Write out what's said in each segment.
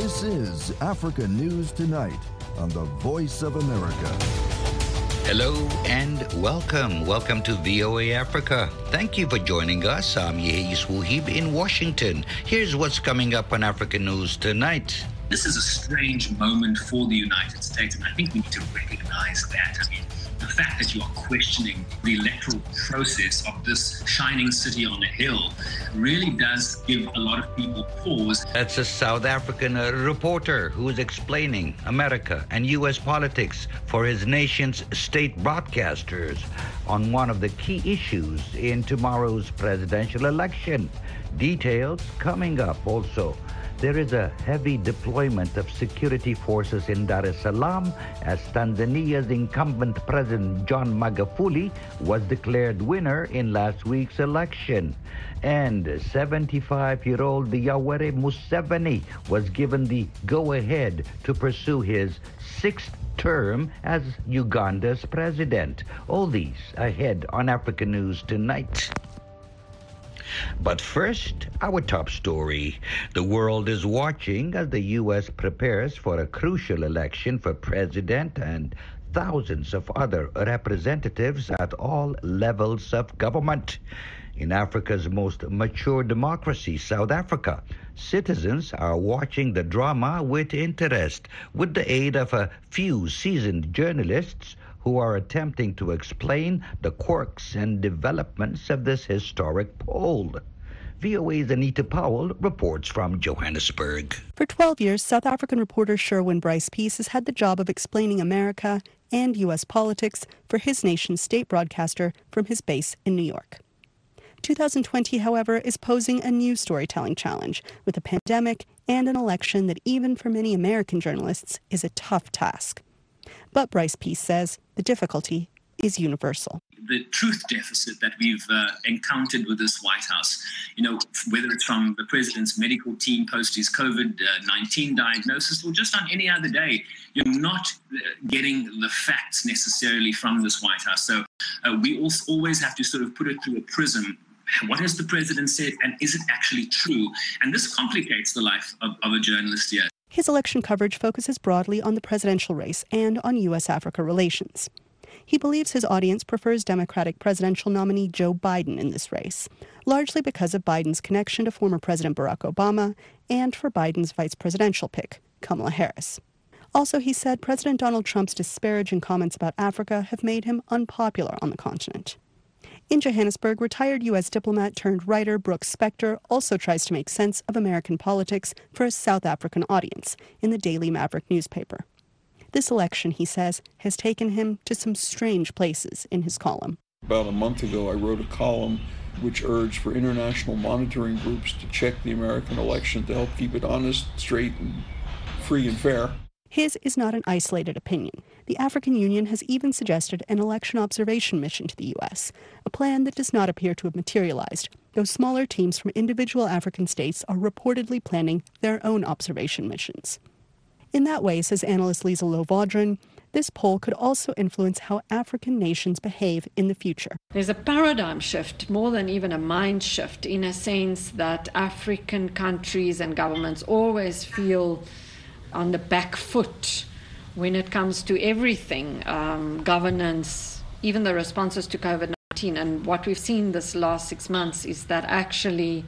This is Africa News Tonight on the Voice of America. Hello and welcome. Welcome to VOA Africa. Thank you for joining us. I'm Yehis Wuhib in Washington. Here's what's coming up on Africa News Tonight. This is a strange moment for the United States, and I think we need to recognize that. I mean, the fact that you are questioning the electoral process of this shining city on a hill really does give a lot of people pause. That's a South African reporter who is explaining America and U.S. politics for his nation's state broadcasters on one of the key issues in tomorrow's presidential election. Details coming up also. There is a heavy deployment of security forces in Dar es Salaam as Tanzania's incumbent President John Magufuli was declared winner in last week's election. And 75-year-old Yoweri Museveni was given the go-ahead to pursue his sixth term as Uganda's president. All these ahead on Africa News Tonight. But first, our top story. The world is watching as the U.S. prepares for a crucial election for president and thousands of other representatives at all levels of government. In Africa's most mature democracy, South Africa, citizens are watching the drama with interest, with the aid of a few seasoned journalists who are attempting to explain the quirks and developments of this historic poll. VOA's Anita Powell reports from Johannesburg. For 12 years, South African reporter Sherwin Bryce-Pease has had the job of explaining America and U.S. politics for his nation's state broadcaster from his base in New York. 2020, however, is posing a new storytelling challenge with a pandemic and an election that even for many American journalists is a tough task. But Bryce-Pease says the difficulty is universal. The truth deficit that we've encountered with this White House, whether it's from the president's medical team post his COVID-19 diagnosis or just on any other day, you're not getting the facts necessarily from this White House. So we also always have to sort of put it through a prism. What has the president said, and is it actually true? And this complicates the life of a journalist here. His election coverage focuses broadly on the presidential race and on U.S.-Africa relations. He believes his audience prefers Democratic presidential nominee Joe Biden in this race, largely because of Biden's connection to former President Barack Obama and for Biden's vice presidential pick, Kamala Harris. Also, he said President Donald Trump's disparaging comments about Africa have made him unpopular on the continent. In Johannesburg, retired U.S. diplomat turned writer Brooks Spector also tries to make sense of American politics for a South African audience in the Daily Maverick newspaper. This election, he says, has taken him to some strange places in his column. About a month ago, I wrote a column which urged for international monitoring groups to check the American election to help keep it honest, straight, and free and fair. His is not an isolated opinion. The African Union has even suggested an election observation mission to the U.S., a plan that does not appear to have materialized, though smaller teams from individual African states are reportedly planning their own observation missions. In that way, says analyst Lisa Lovaudron, this poll could also influence how African nations behave in the future. There's a paradigm shift, more than even a mind shift, in a sense that African countries and governments always feel on the back foot when it comes to everything, governance, even the responses to COVID-19. And what we've seen this last 6 months is that actually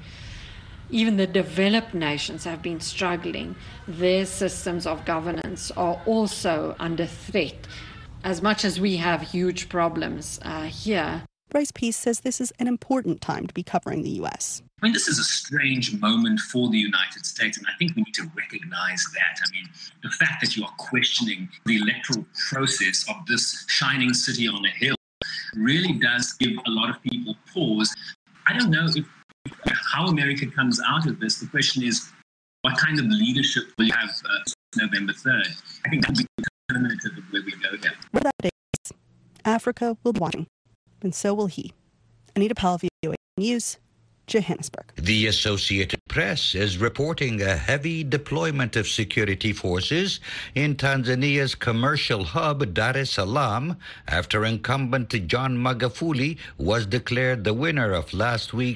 even the developed nations have been struggling. Their systems of governance are also under threat, as much as we have huge problems here. Bryce-Pease says this is an important time to be covering the U.S. I mean, this is a strange moment for the United States, and I think we need to recognize that. I mean, the fact that you are questioning the electoral process of this shining city on a hill really does give a lot of people pause. I don't know how America comes out of this. The question is, what kind of leadership will you have November 3rd? I think that will be determinative of where we go here. Where that is, Africa will be watching, and so will he. Anita Powell, VOA News, Johannesburg. The Associated Press is reporting a heavy deployment of security forces in Tanzania's commercial hub, Dar es Salaam, after incumbent John Magufuli was declared the winner of last week's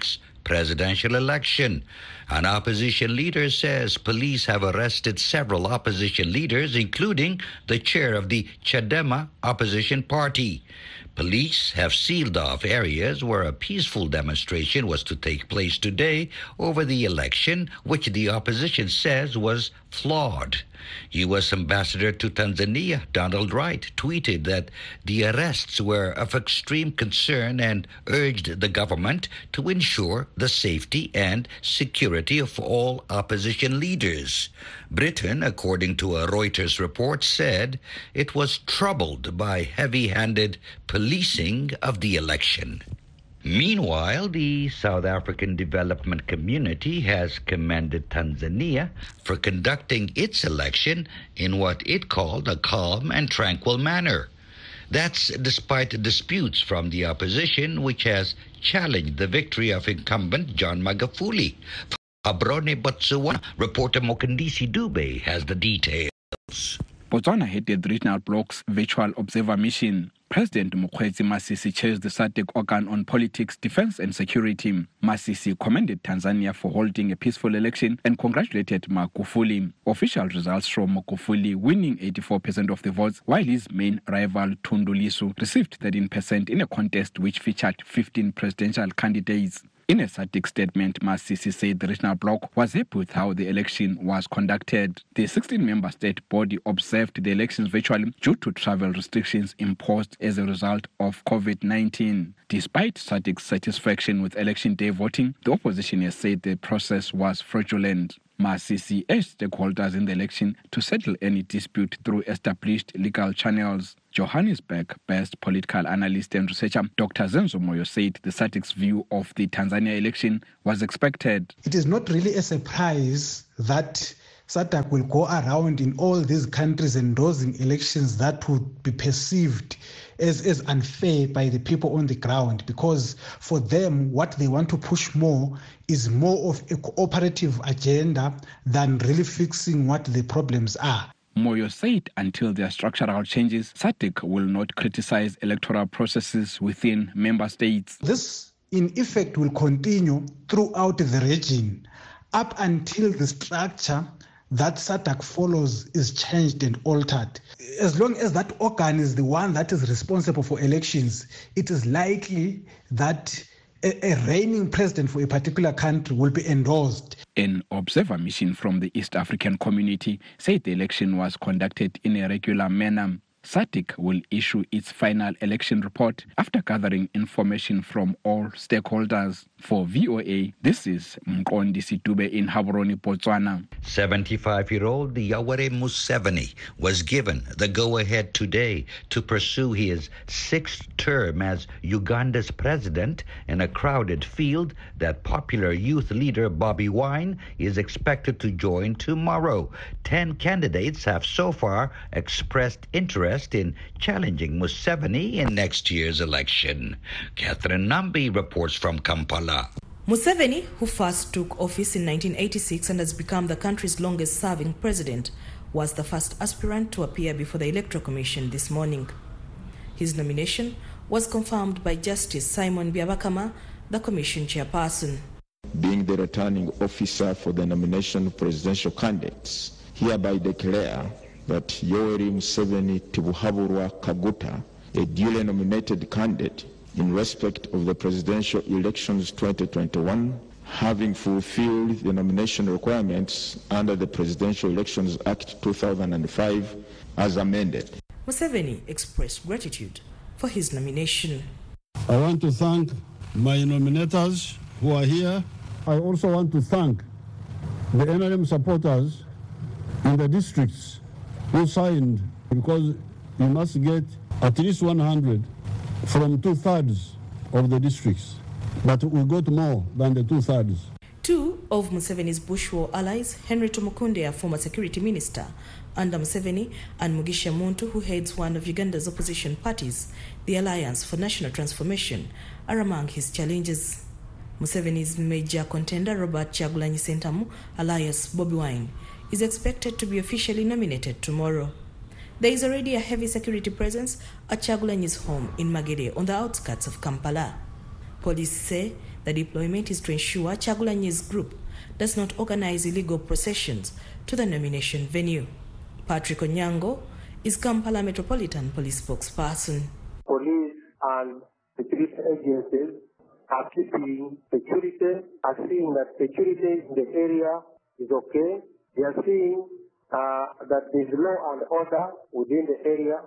presidential election. An opposition leader says police have arrested several opposition leaders, including the chair of the Chadema opposition party. Police have sealed off areas where a peaceful demonstration was to take place today over the election, which the opposition says was flawed. U.S. Ambassador to Tanzania, Donald Wright, tweeted that the arrests were of extreme concern and urged the government to ensure the safety and security of all opposition leaders. Britain, according to a Reuters report, said it was troubled by heavy-handed policing of the election. Meanwhile, the South African development community has commended Tanzania for conducting its election in what it called a calm and tranquil manner. That's despite disputes from the opposition, which has challenged the victory of incumbent John Magufuli. Gaborone, Botswana, reporter Mokandisi Dube has the details. Botswana headed the regional bloc's virtual observer mission. President Mokgweetsi Masisi chairs the SADC organ on politics, defense and security. Masisi commended Tanzania for holding a peaceful election and congratulated Magufuli. Official results show Magufuli winning 84% of the votes, while his main rival Tundu Lissu received 13% in a contest which featured 15 presidential candidates. In a SADC statement, Masisi said the regional bloc was happy with how the election was conducted. The 16-member state body observed the elections virtually due to travel restrictions imposed as a result of COVID-19. Despite SADC's satisfaction with election day voting, the opposition has said the process was fraudulent. Masisi urged stakeholders in the election to settle any dispute through established legal channels. Johannesburg-based political analyst and researcher Dr. Zenzo Moyo said the SADC's view of the Tanzania election was expected. It is not really a surprise that SADC will go around in all these countries endorsing elections that would be perceived as unfair by the people on the ground, because for them what they want to push more is more of a cooperative agenda than really fixing what the problems are. Moyo said until there are structural changes, SADC will not criticize electoral processes within member states. This, in effect, will continue throughout the region up until the structure that SADC follows is changed and altered. As long as that organ is the one that is responsible for elections, it is likely that a reigning president for a particular country will be endorsed. An observer mission from the East African community said the election was conducted in a regular manner. SADC will issue its final election report after gathering information from all stakeholders. For VOA, this is Mqondisi Dube in Gaborone, Botswana. 75-year-old Yoweri Museveni was given the go-ahead today to pursue his sixth term as Uganda's president in a crowded field that popular youth leader Bobi Wine is expected to join tomorrow. 10 candidates have so far expressed interest in challenging Museveni in next year's election. Catherine Nambi reports from Kampala. Museveni, who first took office in 1986 and has become the country's longest-serving president, was the first aspirant to appear before the Electoral Commission this morning. His nomination was confirmed by Justice Simon Byabakama, the Commission chairperson. Being the returning officer for the nomination of presidential candidates, hereby declare that Yoweri Museveni Tibuhaburwa Kaguta, a duly nominated candidate in respect of the presidential elections 2021, having fulfilled the nomination requirements under the Presidential Elections Act 2005 as amended. Museveni expressed gratitude for his nomination. I want to thank my nominators who are here. I also want to thank the NRM supporters in the districts who signed, because you must get at least 100 from 2/3 of the districts, but we got more than the 2/3. Two of Museveni's Bush War allies, Henry Tumukunde, a former security minister under Museveni, and Mugisha Muntu, who heads one of Uganda's opposition parties, the Alliance for National Transformation, are among his challenges. Museveni's major contender, Robert Kyagulanyi Ssentamu, alias Bobi Wine, is expected to be officially nominated tomorrow. There is already a heavy security presence at Kyagulanyi's home in Magere on the outskirts of Kampala. Police say The deployment is to ensure Chagulanyi's group does not organize illegal processions to the nomination venue. Patrick Onyango is Kampala Metropolitan Police spokesperson. Police and security agencies are keeping security, are seeing that security in the area is okay. They are seeing that there is law and order within the area.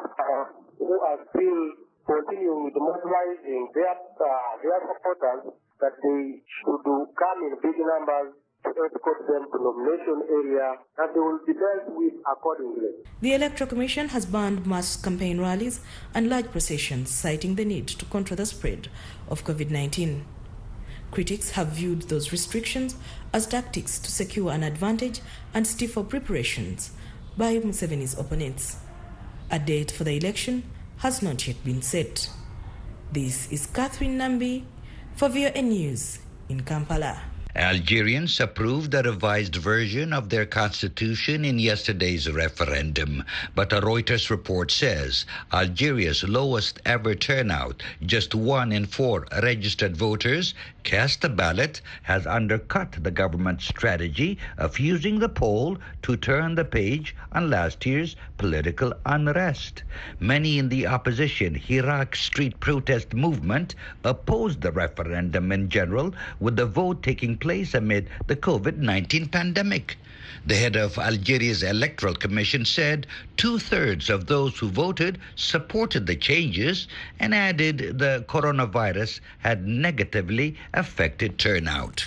Who are still continuing with mobilizing their supporters that they should come in big numbers to escort them to nomination area, and they will be dealt with accordingly. The Electoral Commission has banned mass campaign rallies and large processions, citing the need to control the spread of COVID-19. Critics have viewed those restrictions as tactics to secure an advantage and stifle preparations by Museveni's opponents. A date for the election has not yet been set. This is Catherine Nambi for VOA News in Kampala. Algerians approved a revised version of their constitution in yesterday's referendum, but a Reuters report says Algeria's lowest ever turnout, just 1 in 4 registered voters cast a ballot, has undercut the government's strategy of using the poll to turn the page on last year's political unrest. Many in the opposition Hirak street protest movement opposed the referendum in general, with the vote taking place amid the COVID-19 pandemic. The head of Algeria's Electoral Commission said 2/3 of those who voted supported the changes and added the coronavirus had negatively affected turnout.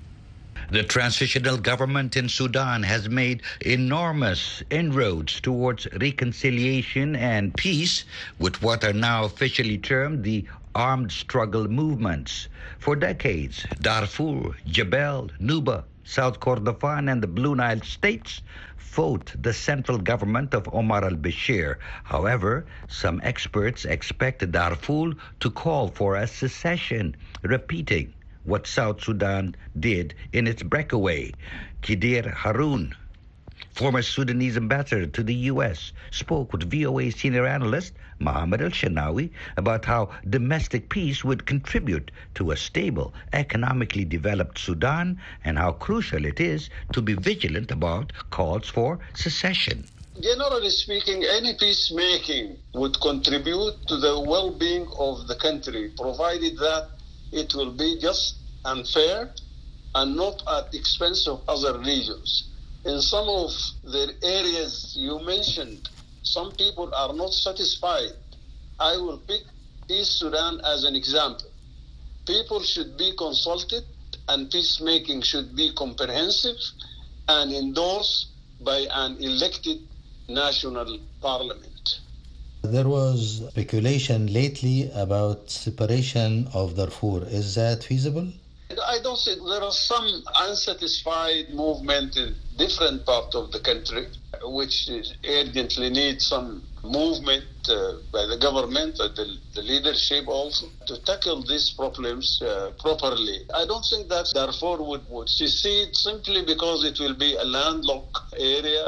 The transitional government in Sudan has made enormous inroads towards reconciliation and peace with what are now officially termed the armed struggle movements. For decades, Darfur, Jebel, Nuba, South Kordofan, and the Blue Nile states fought the central government of Omar al-Bashir. However, some experts expect Darfur to call for a secession, repeating what South Sudan did in its breakaway. Kidir Haroun, former Sudanese ambassador to the U.S., spoke with VOA senior analyst Mohammed Al-Shanawi about how domestic peace would contribute to a stable, economically developed Sudan and how crucial it is to be vigilant about calls for secession. Generally speaking, any peacemaking would contribute to the well-being of the country, provided that it will be just and fair and not at the expense of other regions. In some of the areas you mentioned, some people are not satisfied. I will pick East Sudan as an example. People should be consulted and peacemaking should be comprehensive and endorsed by an elected national parliament. There was speculation lately about separation of Darfur. Is that feasible? I don't think there are some unsatisfied movement in different parts of the country, which urgently need some movement by the government, the leadership also, to tackle these problems properly. I don't think that Darfur would secede simply because it will be a landlocked area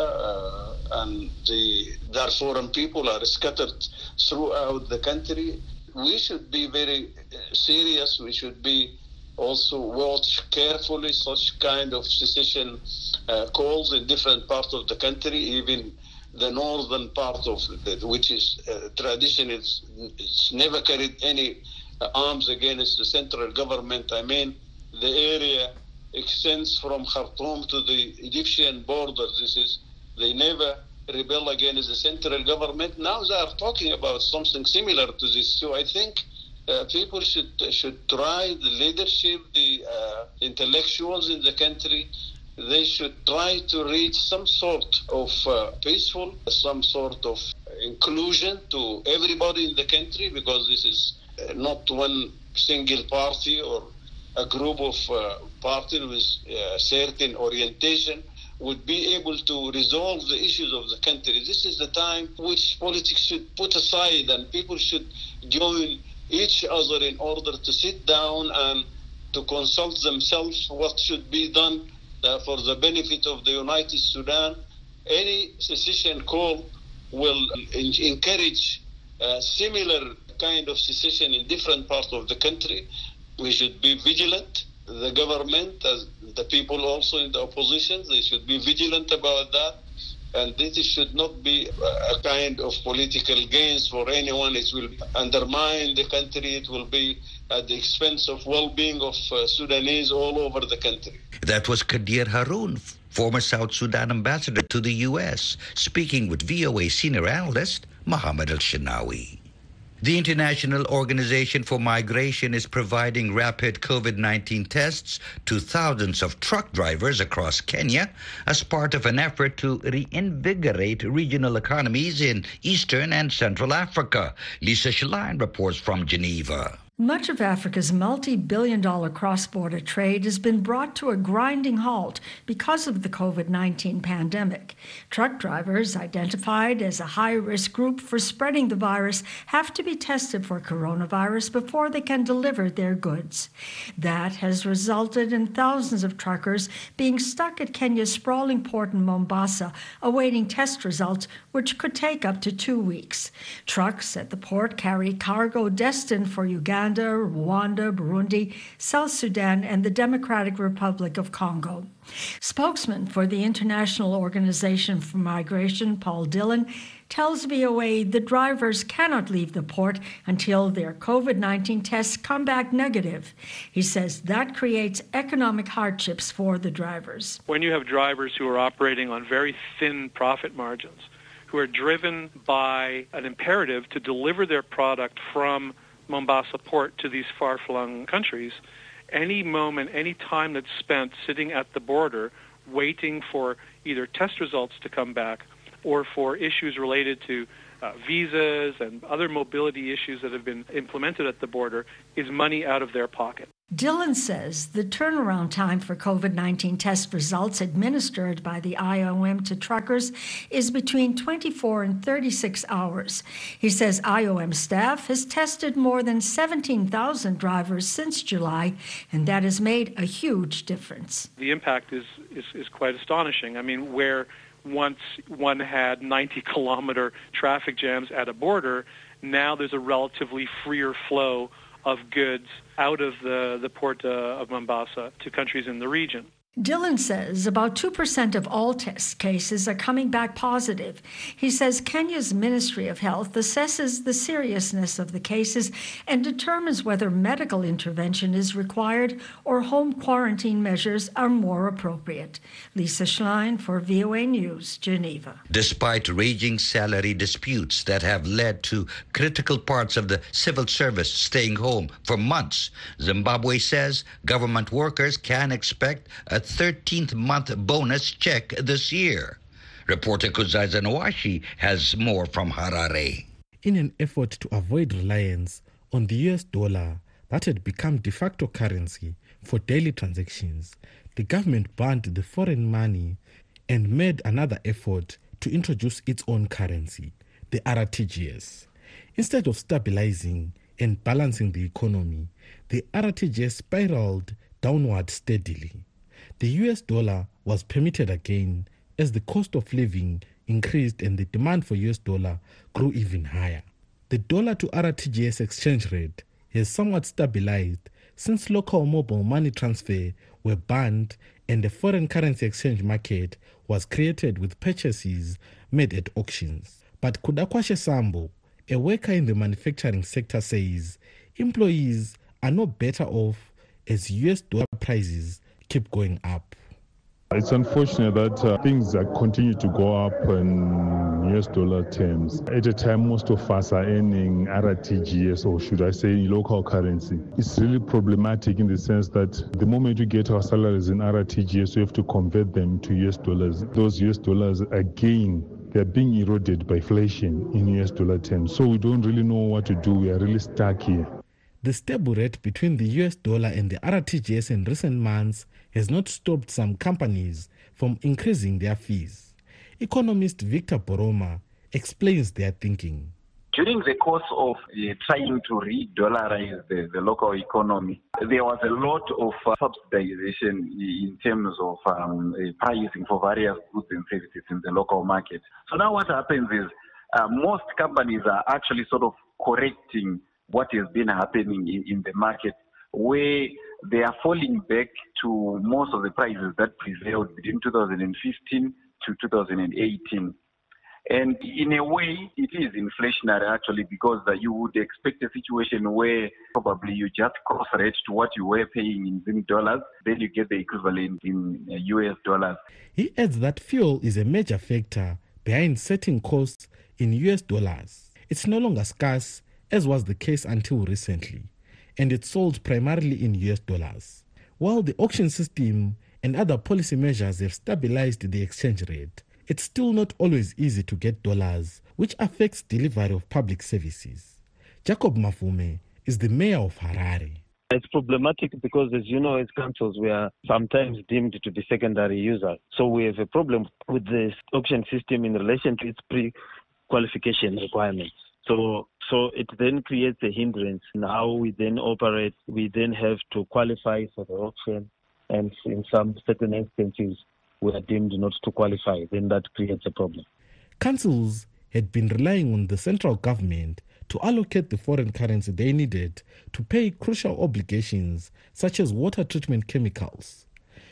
and the Darfuran people are scattered throughout the country. We should be very serious. We should be also watch carefully such kind of secession calls in different parts of the country, even the northern part of it, which is tradition it's never carried any arms against the central government. I mean, the area extends from Khartoum to the Egyptian border. They never rebel against the central government. Now they are talking about something similar to this. So I think people should try, the leadership, the intellectuals in the country, they should try to reach some sort of peaceful, some sort of inclusion to everybody in the country, because this is not one single party or a group of parties with a certain orientation would be able to resolve the issues of the country. This is the time which politics should put aside and people should join each other in order to sit down and to consult themselves what should be done for the benefit of the United Sudan. Any secession call will encourage similar kind of secession in different parts of the country, We should be vigilant. The government, as the people also in the opposition, they should be vigilant about that. And this should not be a kind of political gains for anyone. It will undermine the country. It will be at the expense of well-being of Sudanese all over the country. That was Kadir Haroon, former South Sudan ambassador to the U.S., speaking with VOA senior analyst Mohammed Al-Shinawi. The International Organization for Migration is providing rapid COVID-19 tests to thousands of truck drivers across Kenya as part of an effort to reinvigorate regional economies in Eastern and Central Africa. Lisa Schlein reports from Geneva. Much of Africa's multi-billion-dollar cross-border trade has been brought to a grinding halt because of the COVID-19 pandemic. Truck drivers identified as a high-risk group for spreading the virus have to be tested for coronavirus before they can deliver their goods. That has resulted in thousands of truckers being stuck at Kenya's sprawling port in Mombasa, awaiting test results, which could take up to 2 weeks. Trucks at the port carry cargo destined for Uganda, Rwanda, Burundi, South Sudan, and the Democratic Republic of Congo. Spokesman for the International Organization for Migration, Paul Dillon, tells VOA the drivers cannot leave the port until their COVID-19 tests come back negative. He says that creates economic hardships for the drivers. When you have drivers who are operating on very thin profit margins, who are driven by an imperative to deliver their product from Mombasa port to these far-flung countries, any moment, any time that's spent sitting at the border waiting for either test results to come back or for issues related to visas and other mobility issues that have been implemented at the border is money out of their pocket. Dillon says the turnaround time for COVID-19 test results administered by the IOM to truckers is between 24 and 36 hours. He says IOM staff has tested more than 17,000 drivers since July, and that has made a huge difference. The impact is quite astonishing. I mean, where once one had 90-kilometer traffic jams at a border, now there's a relatively freer flow of goods out of the port of Mombasa to countries in the region. Dillon says about 2% of all test cases are coming back positive. He says Kenya's Ministry of Health assesses the seriousness of the cases and determines whether medical intervention is required or home quarantine measures are more appropriate. Lisa Schlein for VOA News, Geneva. Despite raging salary disputes that have led to critical parts of the civil service staying home for months, Zimbabwe says government workers can expect a 13th month bonus check this year. Reporter Kuzaisa Nwashi has more from Harare. In an effort to avoid reliance on the US dollar that had become de facto currency for daily transactions, the government banned the foreign money and made another effort to introduce its own currency, the RTGS. Instead of stabilizing and balancing the economy, the RTGS spiraled downward steadily. The US dollar was permitted again as the cost of living increased and the demand for US dollar grew even higher. The dollar to RTGS exchange rate has somewhat stabilized since local mobile money transfer were banned and a foreign currency exchange market was created with purchases made at auctions. But Kudakwashe Sambo, a worker in the manufacturing sector, says employees are no better off as US dollar prices keep going up. It's unfortunate that things continue to go up in US dollar terms. At a time, most of us are earning RTGS, or should I say local currency. It's really problematic in the sense that the moment we get our salaries in RTGS, we have to convert them to US dollars. Those US dollars, again, they're being eroded by inflation in US dollar terms. So we don't really know what to do. We are really stuck here. The stable rate between the US dollar and the RTGS in recent months has not stopped some companies from increasing their fees. Economist Victor Boroma explains their thinking. During the course of trying to re-dollarize the local economy, there was a lot of subsidization in terms of pricing for various goods and services in the local market. So now what happens is most companies are actually sort of correcting what has been happening in the market where they are falling back to most of the prices that prevailed between 2015 to 2018. And in a way, it is inflationary actually, because you would expect a situation where probably you just cross-rate to what you were paying in Zim dollars, then you get the equivalent in US dollars. He adds that fuel is a major factor behind setting costs in US dollars. It's no longer scarce, as was the case until recently, and it's sold primarily in US dollars. While the auction system and other policy measures have stabilized the exchange rate, it's still not always easy to get dollars, which affects delivery of public services. Jacob Mafume is the mayor of Harare. It's problematic because, as you know, as councils, we are sometimes deemed to be secondary users. So we have a problem with the auction system in relation to its pre-qualification requirements. So it then creates a hindrance in how we then operate. We then have to qualify for the auction, and in some certain instances, we are deemed not to qualify. Then that creates a problem. Councils had been relying on the central government to allocate the foreign currency they needed to pay crucial obligations such as water treatment chemicals.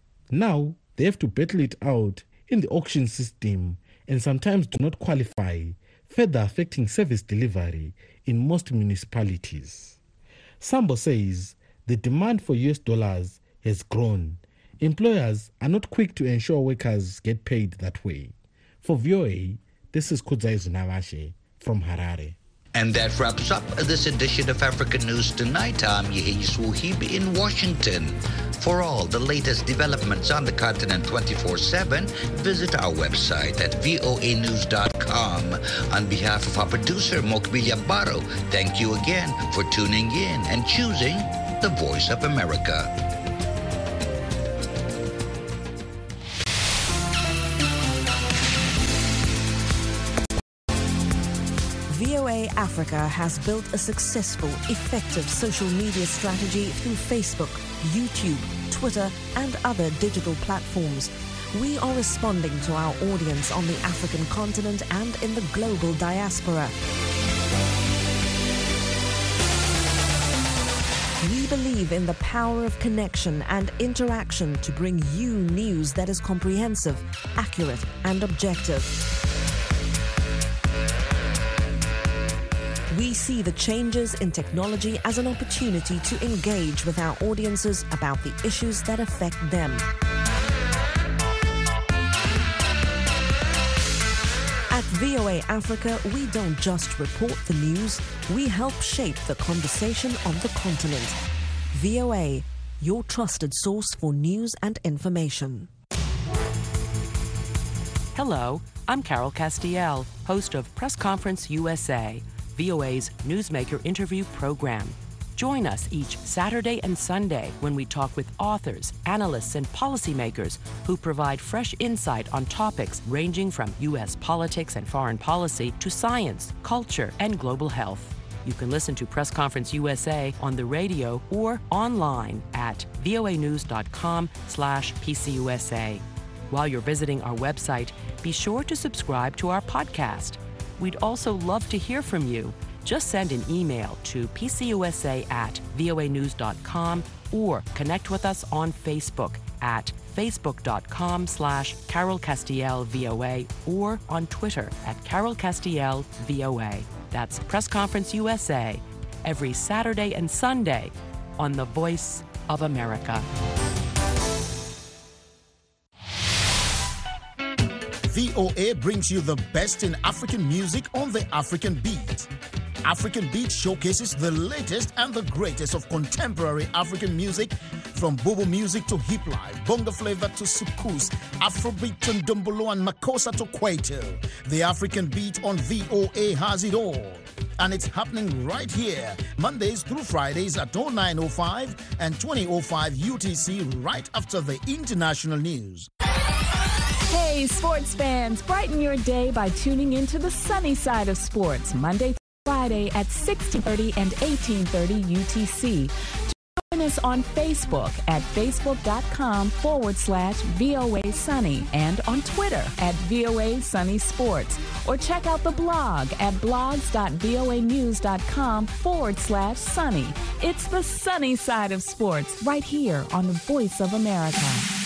Now they have to battle it out in the auction system and sometimes do not qualify, further affecting service delivery in most municipalities. Sambo says the demand for US dollars has grown. Employers are not quick to ensure workers get paid that way. For VOA, this is Kudzai Zunawashe from Harare. And that wraps up this edition of African News Tonight. I'm Yehi Suhib in Washington. For all the latest developments on the continent 24/7, visit our website at voanews.com. On behalf of our producer, Mokbilia Baro, thank you again for tuning in and choosing the Voice of America. VOA Africa has built a successful, effective social media strategy through Facebook, YouTube, Twitter, and other digital platforms. We are responding to our audience on the African continent and in the global diaspora. We believe in the power of connection and interaction to bring you news that is comprehensive, accurate, and objective. We see the changes in technology as an opportunity to engage with our audiences about the issues that affect them. At VOA Africa, we don't just report the news, we help shape the conversation on the continent. VOA, your trusted source for news and information. Hello, I'm Carol Castiel, host of Press Conference USA, VOA's Newsmaker interview program. Join us each Saturday and Sunday when we talk with authors, analysts, and policymakers who provide fresh insight on topics ranging from U.S. politics and foreign policy to science, culture, and global health. You can listen to Press Conference USA on the radio or online at voanews.com/PCUSA. While you're visiting our website, be sure to subscribe to our podcast. We'd also love to hear from you. Just send an email to pcusa@voanews.com or connect with us on Facebook at facebook.com/CarolCastielVOA or on Twitter at CarolCastielVOA. That's Press Conference USA every Saturday and Sunday on the Voice of America. VOA brings you the best in African music on the African Beat. African Beat showcases the latest and the greatest of contemporary African music, from Bobo music to hip life, bongo flavor to soukous, Afrobeat to Ndombolo and Makossa to Kwaito. The African Beat on VOA has it all. And it's happening right here, Mondays through Fridays at 09:05 and 20:05 UTC, right after the international news. Hey, sports fans, brighten your day by tuning into the sunny side of sports, Monday through Friday at 16:30 and 18:30 UTC. Join us on Facebook at facebook.com/VOA Sunny and on Twitter at VOA Sunny Sports. Or check out the blog at blogs.voanews.com/sunny. It's the sunny side of sports right here on the Voice of America.